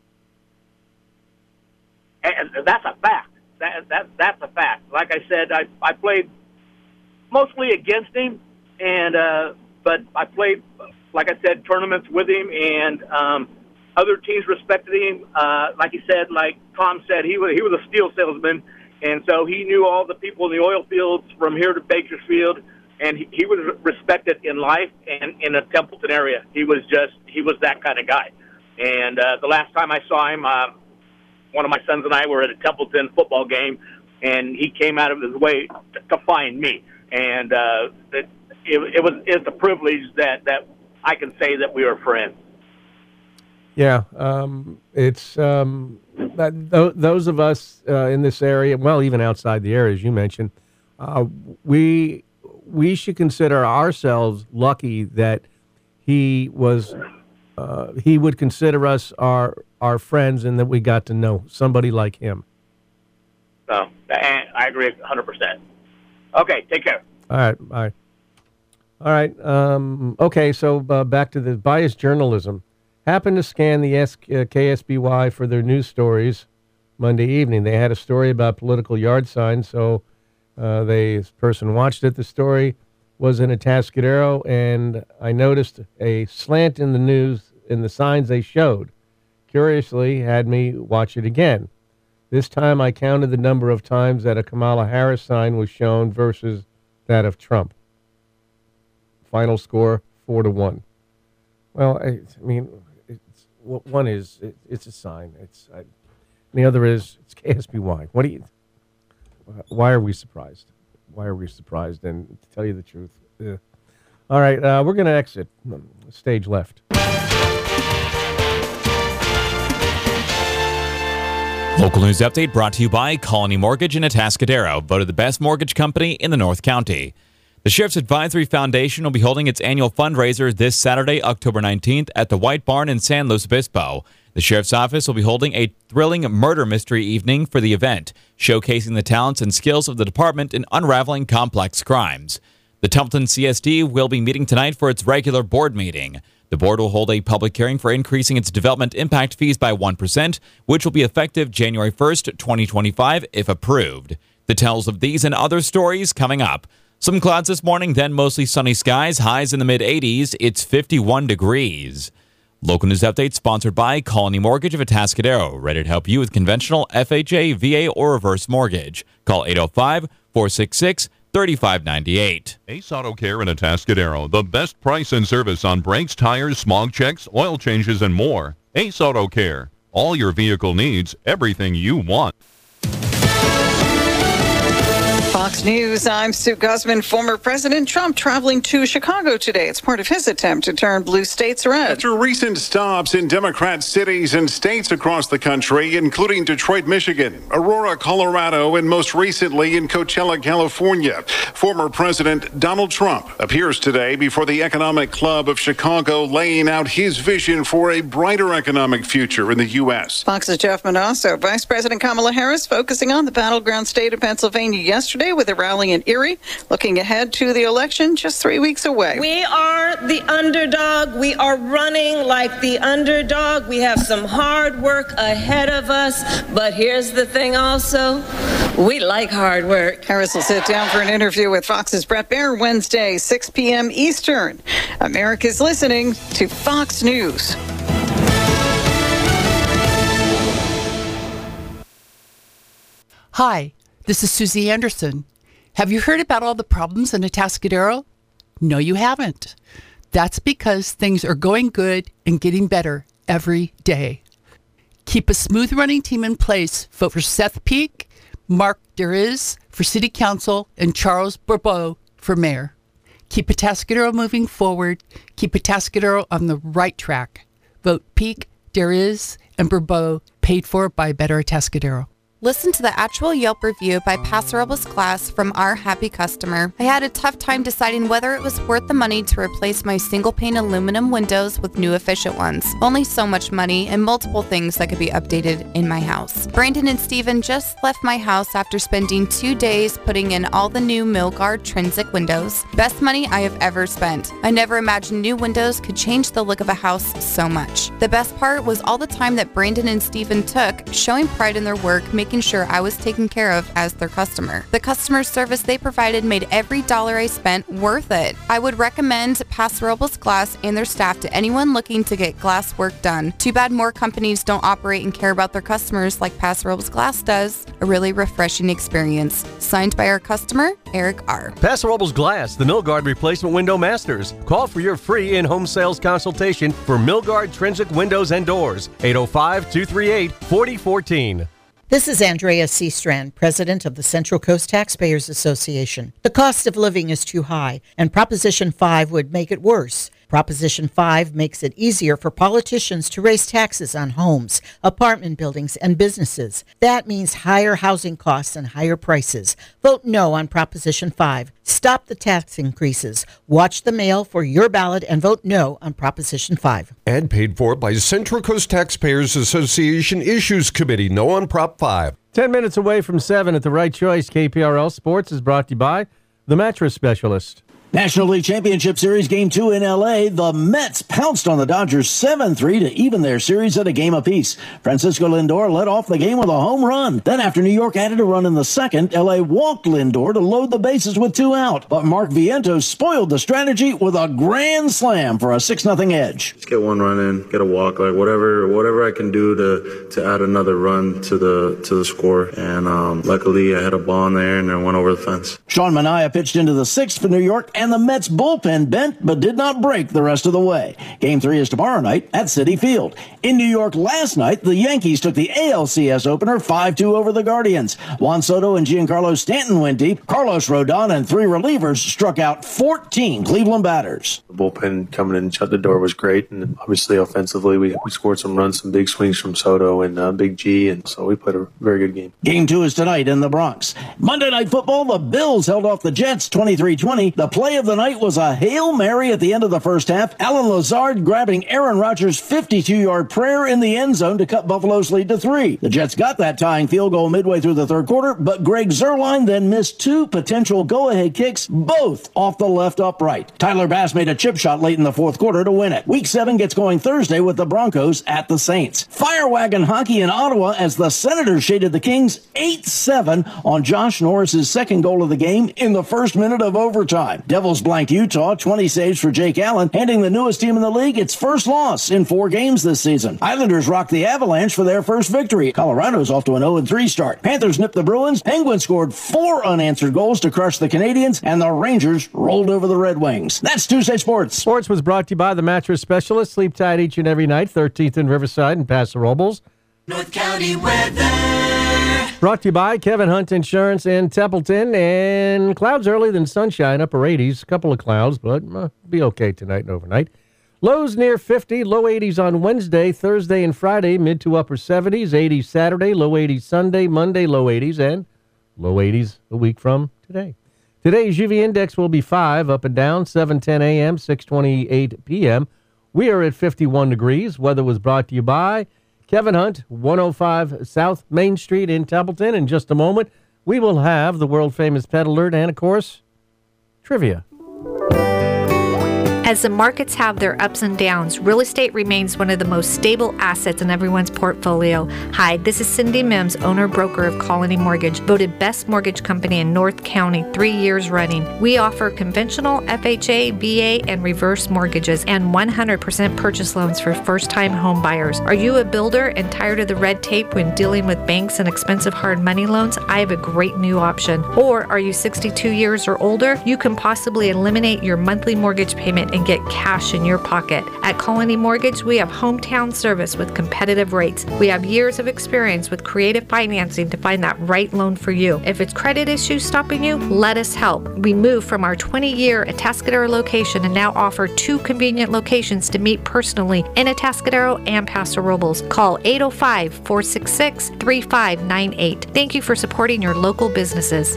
And that's a fact. That that that's a fact. Like I said, I I played mostly against him, and uh, but I played, like I said, tournaments with him, and um, other teams respected him. Uh, like he said, like Tom said, he was he was a steel salesman, and so he knew all the people in the oil fields from here to Bakersfield, and he, he was respected in life and in the Templeton area. He was just he was that kind of guy. And uh, the last time I saw him, uh, one of my sons and I were at a Templeton football game and he came out of his way to, to find me. And uh, it, it, it was it's a privilege that, that I can say that we were friends. Yeah, um, it's um, that, th- those of us uh, in this area, well, even outside the area, as you mentioned, uh, we we should consider ourselves lucky that he was uh, he would consider us our our friends, and that we got to know somebody like him. So I agree one hundred percent. Okay, take care. All right, all right, all right. Um, okay, so uh, back to the biased journalism. Happened to scan the S- uh, K S B Y for their news stories Monday evening. They had a story about political yard signs, so uh, they, this person watched it. The story was in Atascadero, and I noticed a slant in the news in the signs they showed. Curiously, had me watch it again. This time I counted the number of times that a Kamala Harris sign was shown versus that of Trump. Final score, four to one. Well, I, I mean... One is it, it's a sign. It's I, the other is it's K S B Y. What do you? Why are we surprised? Why are we surprised? And to tell you the truth, uh, all right, uh, we're going to exit. Stage left. Local news update brought to you by Colony Mortgage in Atascadero, voted the best mortgage company in the North County. The Sheriff's Advisory Foundation will be holding its annual fundraiser this Saturday, October nineteenth, at the White Barn in San Luis Obispo. The Sheriff's Office will be holding a thrilling murder mystery evening for the event, showcasing the talents and skills of the department in unraveling complex crimes. The Templeton C S D will be meeting tonight for its regular board meeting. The board will hold a public hearing for increasing its development impact fees by one percent, which will be effective January first, twenty twenty-five, if approved. The details of these and other stories coming up. Some clouds this morning, then mostly sunny skies, highs in the mid-eighties. It's fifty-one degrees. Local news update sponsored by Colony Mortgage of Atascadero, ready to help you with conventional F H A, V A, or reverse mortgage. Call eight oh five, four six six, three five nine eight. Ace Auto Care in Atascadero, the best price and service on brakes, tires, smog checks, oil changes, and more. Ace Auto Care, all your vehicle needs, everything you want. Fox News, I'm Sue Guzman. Former President Trump traveling to Chicago today. It's part of his attempt to turn blue states red. After recent stops in Democrat cities and states across the country, including Detroit, Michigan, Aurora, Colorado, and most recently in Coachella, California, former President Donald Trump appears today before the Economic Club of Chicago, laying out his vision for a brighter economic future in the U S. Fox's Jeff Manasso. Vice President Kamala Harris focusing on the battleground state of Pennsylvania yesterday with a rally in Erie, looking ahead to the election just three weeks away. We are the underdog. We are running like the underdog. We have some hard work ahead of us, but here's the thing also, we like hard work. Harris will sit down for an interview with Fox's Bret Baier Wednesday, six p.m. Eastern. America's listening to Fox News. Hi. This is Susie Anderson. Have you heard about all the problems in Atascadero? No, you haven't. That's because things are going good and getting better every day. Keep a smooth running team in place. Vote for Seth Peak, Mark Deriz for City Council, and Charles Bourbeau for Mayor. Keep Atascadero moving forward. Keep Atascadero on the right track. Vote Peak, Deriz, and Bourbeau, paid for by Better Atascadero. Listen to the actual Yelp review by Paso Robles Glass from our happy customer. I had a tough time deciding whether it was worth the money to replace my single-pane aluminum windows with new efficient ones. Only so much money and multiple things that could be updated in my house. Brandon and Steven just left my house after spending two days putting in all the new Milgard Trinsic windows. Best money I have ever spent. I never imagined new windows could change the look of a house so much. The best part was all the time that Brandon and Steven took showing pride in their work, making making sure I was taken care of as their customer. The customer service they provided made every dollar I spent worth it. I would recommend Paso Robles Glass and their staff to anyone looking to get glass work done. Too bad more companies don't operate and care about their customers like Paso Robles Glass does. A really refreshing experience. Signed by our customer, Eric R. Paso Robles Glass, the Milgard Replacement Window Masters. Call for your free in-home sales consultation for Milgard Trinsic Windows and Doors. eight oh five, two three eight, four oh one four. This is Andrea C. Strand, president of the Central Coast Taxpayers Association. The cost of living is too high, and Proposition five would make it worse. Proposition five makes it easier for politicians to raise taxes on homes, apartment buildings, and businesses. That means higher housing costs and higher prices. Vote no on Proposition five. Stop the tax increases. Watch the mail for your ballot and vote no on Proposition five. And paid for by Central Coast Taxpayers Association Issues Committee. No on Prop five. Ten minutes away from seven at the right choice. K P R L Sports is brought to you by The Mattress Specialist. National League Championship Series Game two in L A. The Mets pounced on the Dodgers seven three to even their series at a game apiece. Francisco Lindor led off the game with a home run. Then after New York added a run in the second, L A walked Lindor to load the bases with two out. But Mark Vientos spoiled the strategy with a grand slam for a six nothing edge. Just get one run in, get a walk, like whatever whatever I can do to to add another run to the to the score. And um, luckily I had a ball in there and I went over the fence. Sean Manaea pitched into the sixth for New York, and the Mets bullpen bent but did not break the rest of the way. Game three is tomorrow night at Citi Field. In New York last night, the Yankees took the A L C S opener five two over the Guardians. Juan Soto and Giancarlo Stanton went deep. Carlos Rodon and three relievers struck out fourteen Cleveland batters. The bullpen coming in and shut the door was great, and obviously offensively we, we scored some runs, some big swings from Soto and uh, Big G, and so we played a very good game. Game two is tonight in the Bronx. Monday Night Football, the Bills held off the Jets twenty-three twenty. The play of the night was a Hail Mary at the end of the first half. Alan Lazard grabbing Aaron Rodgers' fifty-two-yard prayer in the end zone to cut Buffalo's lead to three. The Jets got that tying field goal midway through the third quarter, but Greg Zuerlein then missed two potential go-ahead kicks, both off the left upright. Tyler Bass made a chip shot late in the fourth quarter to win it. Week seven gets going Thursday with the Broncos at the Saints. Fire wagon hockey in Ottawa as the Senators shaded the Kings eight seven on Josh Norris's second goal of the game in the first minute of overtime. Devils blanked Utah, twenty saves for Jake Allen, handing the newest team in the league its first loss in four games this season. Islanders rocked the Avalanche for their first victory. Colorado's off to an oh and three start. Panthers nipped the Bruins. Penguins scored four unanswered goals to crush the Canadiens, and the Rangers rolled over the Red Wings. That's Tuesday Sports. Sports was brought to you by The Mattress Specialist. Sleep tight each and every night. thirteenth in Riverside and Paso Robles. North County weather. Brought to you by Kevin Hunt Insurance in Templeton. And clouds early, then sunshine, upper eighties. A couple of clouds, but uh, be okay tonight and overnight. Lows near fifty, low eighties on Wednesday, Thursday, and Friday, mid to upper seventies, eighties Saturday, low eighties Sunday, Monday, low eighties, and low eighties a week from today. Today's U V index will be five, up and down, seven ten a.m., six twenty-eight p.m. We are at fifty-one degrees. Weather was brought to you by Kevin Hunt, one oh five South Main Street in Templeton. In just a moment, we will have the world-famous Pet Alert and, of course, trivia. As the markets have their ups and downs, real estate remains one of the most stable assets in everyone's portfolio. Hi, this is Cindy Mims, owner-broker of Colony Mortgage, voted best mortgage company in North County three years running. We offer conventional F H A, V A, and reverse mortgages and one hundred percent purchase loans for first-time home buyers. Are you a builder and tired of the red tape when dealing with banks and expensive hard money loans? I have a great new option. Or are you sixty-two years or older? You can possibly eliminate your monthly mortgage payment and get cash in your pocket. At Colony Mortgage, we have hometown service with competitive rates. We have years of experience with creative financing to find that right loan for you. If it's credit issues stopping you, let us help. We moved from our twenty-year Atascadero location and now offer two convenient locations to meet personally in Atascadero and Paso Robles. Call eight oh five, four six six, three five nine eight. Thank you for supporting your local businesses.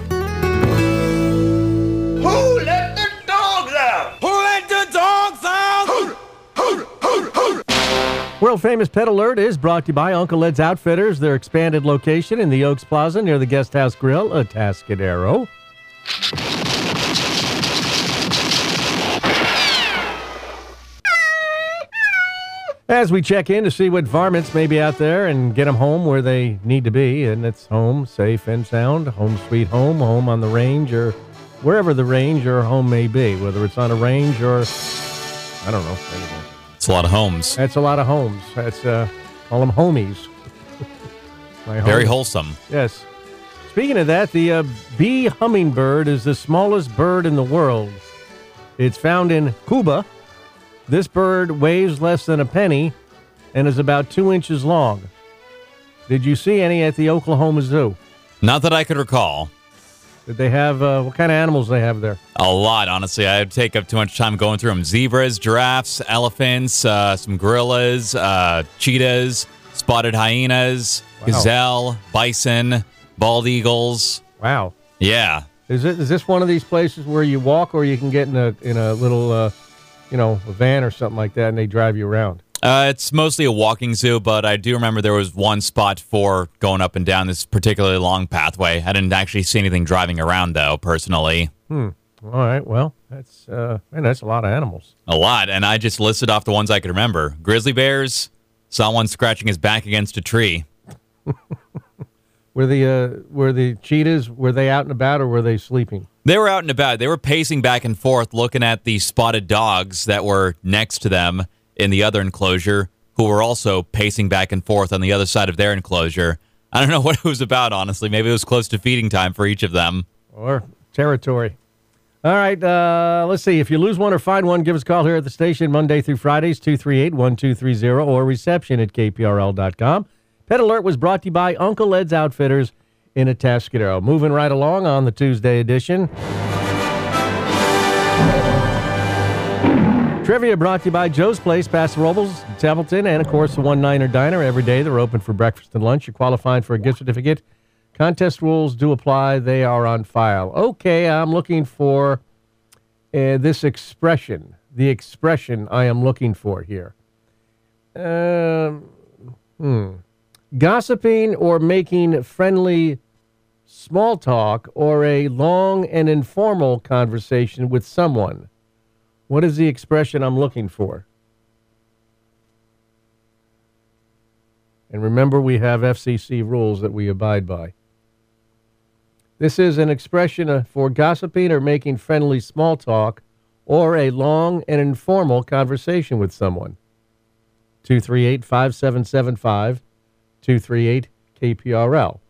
Who let the dogs out? Who let the dogs out? World-famous Pet Alert is brought to you by Uncle Ed's Outfitters, their expanded location in the Oaks Plaza near the Guest House Grill, Atascadero. As we check in to see what varmints may be out there and get them home where they need to be, and it's home, safe and sound, home sweet home, home on the range, or wherever the range or home may be, whether it's on a range or, I don't know. Anyway. It's a lot of homes. That's a lot of homes. That's, uh, call them homies. Very wholesome. Yes. Speaking of that, the uh, bee hummingbird is the smallest bird in the world. It's found in Cuba. This bird weighs less than a penny and is about two inches long. Did you see any at the Oklahoma Zoo? Not that I could recall. Did they have, uh, what kind of animals they have there? A lot, honestly. I'd take up too much time going through them. Zebras, giraffes, elephants, uh, some gorillas, uh, cheetahs, spotted hyenas, Wow. gazelle, bison, bald eagles. Wow. Yeah. Is it is this one of these places where you walk, or you can get in a in a little, uh, you know, a van or something like that, and they drive you around? Uh, it's mostly a walking zoo, but I do remember there was one spot for going up and down this particularly long pathway. I didn't actually see anything driving around, though, personally. Hmm. All right. Well, that's uh, man, that's a lot of animals. A lot, and I just listed off the ones I could remember. Grizzly bears, saw one scratching his back against a tree. Were the uh, were the cheetahs, were they out and about, or were they sleeping? They were out and about. They were pacing back and forth, looking at the spotted dogs that were next to them in the other enclosure, who were also pacing back and forth on the other side of their enclosure. I don't know what it was about, honestly. Maybe it was close to feeding time for each of them. Or territory. All right, uh, let's see. If you lose one or find one, give us a call here at the station Monday through Fridays, two three eight, one two three zero, or reception at K P R L dot com. Pet Alert was brought to you by Uncle Ed's Outfitters in Atascadero. Moving right along on the Tuesday edition. Trivia brought to you by Joe's Place, Paso Robles, Templeton, and, of course, the One Niner Diner. Every day they're open for breakfast and lunch. You're qualifying for a gift certificate. Contest rules do apply. They are on file. Okay, I'm looking for uh, this expression. The expression I am looking for here. Um, hmm. Gossiping or making friendly small talk or a long and informal conversation with someone. What is the expression I'm looking for? And remember, we have F C C rules that we abide by. This is an expression for gossiping or making friendly small talk or a long and informal conversation with someone. two three eight, five seven seven five, two three eight K P R L.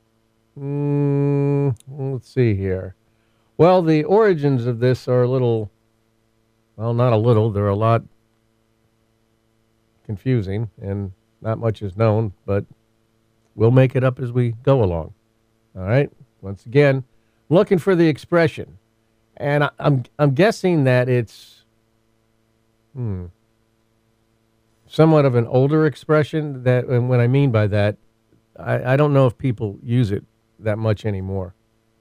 Mm, let's see here. Well, the origins of this are a little, well, not a little, they're a lot confusing, and not much is known, but we'll make it up as we go along. All right? Once again, looking for the expression. And I, I'm I'm guessing that it's hmm, somewhat of an older expression. That, and what I mean by that, I, I don't know if people use it that much anymore.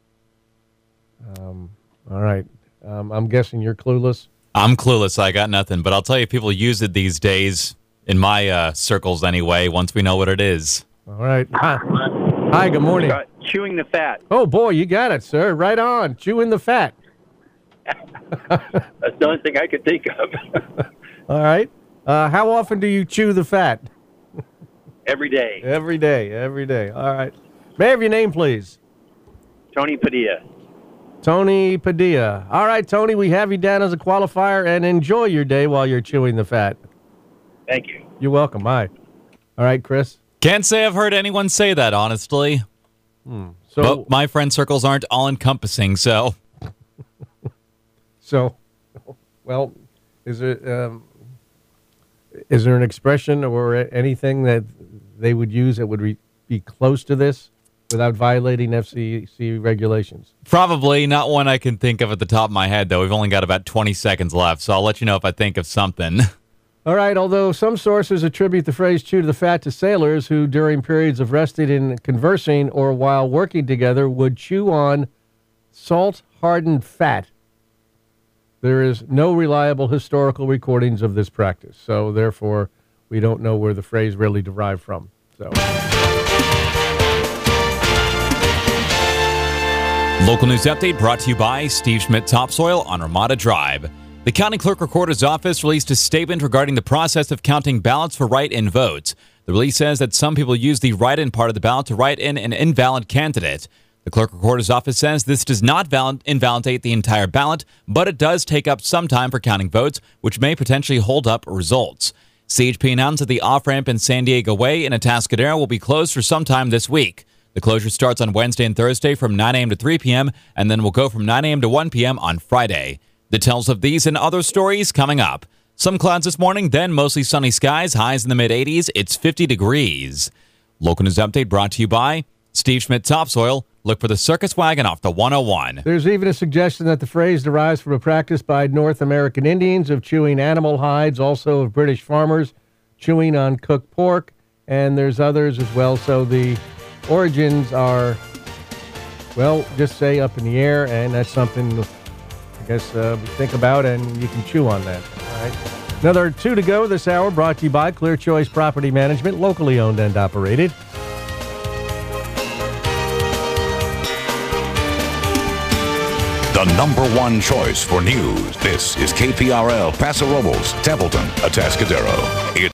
Um, all right. Um, I'm guessing you're clueless. I'm clueless. I got nothing. But I'll tell you, people use it these days, in my uh, circles anyway, once we know what it is. All right. Hi, Hi good morning. Uh, chewing the fat. Oh, boy, you got it, sir. Right on. Chewing the fat. That's the only thing I could think of. All right. Uh, how often do you chew the fat? Every day. Every day. Every day. All right. May I have your name, please? Tony Padilla. Tony Padilla. All right, Tony, we have you down as a qualifier, and enjoy your day while you're chewing the fat. Thank you. You're welcome. Bye. All right, Chris? Can't say I've heard anyone say that, honestly. Hmm. So, but my friend circles aren't all-encompassing, so... So, well, is there, um, is there an expression or anything that they would use that would re- be close to this without violating F C C regulations? Probably not one I can think of at the top of my head, though. We've only got about twenty seconds left, so I'll let you know if I think of something. All right, although some sources attribute the phrase chew to the fat to sailors who, during periods of resting and conversing or while working together, would chew on salt-hardened fat. There is no reliable historical recordings of this practice, so therefore we don't know where the phrase really derived from. So, local news update brought to you by Steve Schmidt Topsoil on Ramada Drive. The County Clerk Recorder's Office released a statement regarding the process of counting ballots for write-in votes. The release says that some people use the write-in part of the ballot to write in an invalid candidate. The Clerk Recorder's Office says this does not val- invalidate the entire ballot, but it does take up some time for counting votes, which may potentially hold up results. C H P announced that the off-ramp in San Diego Way in Atascadero will be closed for some time this week. The closure starts on Wednesday and Thursday from nine a.m. to three p.m., and then will go from nine a.m. to one p.m. on Friday. Details of these and other stories coming up. Some clouds this morning, then mostly sunny skies, highs in the mid-eighties. It's fifty degrees. Local News Update brought to you by Steve Schmidt Topsoil. Look for the circus wagon off the one oh one. There's even a suggestion that the phrase derives from a practice by North American Indians of chewing animal hides, also of British farmers chewing on cooked pork, and there's others as well. So the origins are, well, just say up in the air, and that's something I guess uh, we think about, and you can chew on that. All right. Another two to go this hour, brought to you by Clear Choice Property Management, locally owned and operated. The number one choice for news. This is K P R L, Paso Robles, Templeton, Atascadero. It